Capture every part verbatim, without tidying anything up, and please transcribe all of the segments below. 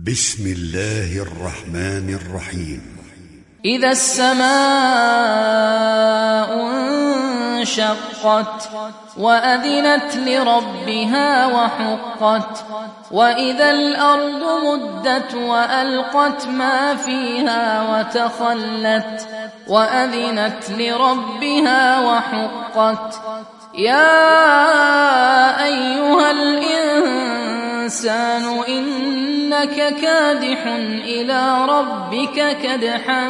بسم الله الرحمن الرحيم. إذا السماء انشقت وأذنت لربها وحقت وإذا الأرض مدت وألقت ما فيها وتخلت وأذنت لربها وحقت يا أيها الإنسان إنك كادح إلى ربك كدحا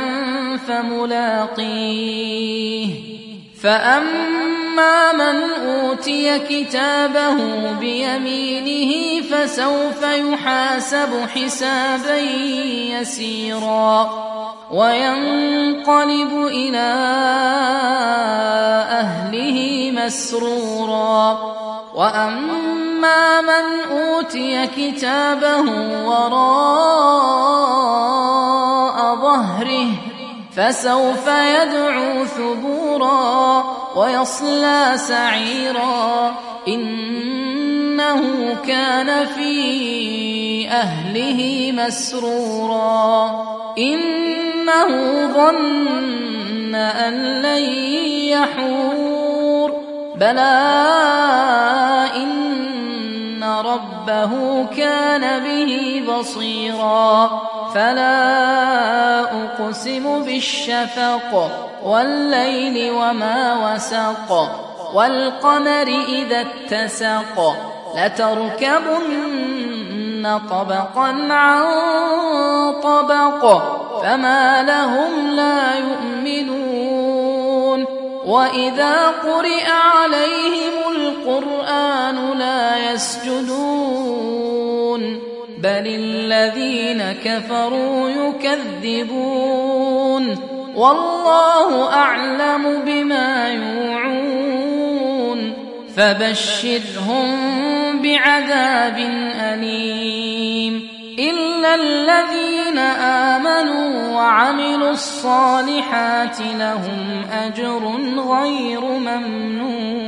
فملاقيه فأما من أوتي كتابه بيمينه فسوف يحاسب حسابا يسيرا وينقلب إلى أهله مسرورا وأما من أوتي كتابه وراء ظهره فسوف يدعو ثبورا ويصلى سعيرا إنه كان في أهله مسرورا إنه ظن أن لن يحور بلى إن ربه كان به بصيرا فلا أقسم بالشفق والليل وما وسق والقمر إذا اتسق لتركبن طبقا عن طبق فما لهم لا يؤمنون وإذا قرئ عليهم القرآن لا يسجدون بل الذين كفروا يكذبون والله أعلم بما يوعون فبشرهم بعذاب أليم إلا الذين آمنوا وعملوا الصالحات لهم أجر غير ممنون.